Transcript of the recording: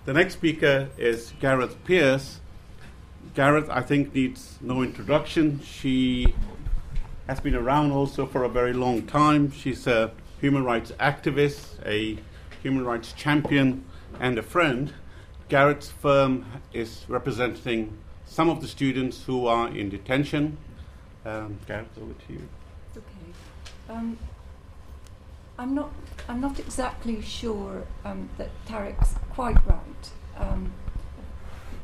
The next speaker is Gareth Peirce. Gareth, I think, needs no introduction. She has been around also for a very long time. She's a human rights activist, a human rights champion, and a friend. Gareth's firm is representing some of the students who are in detention. Gareth, over to you. Okay. I'm not exactly sure that Tariq's quite right.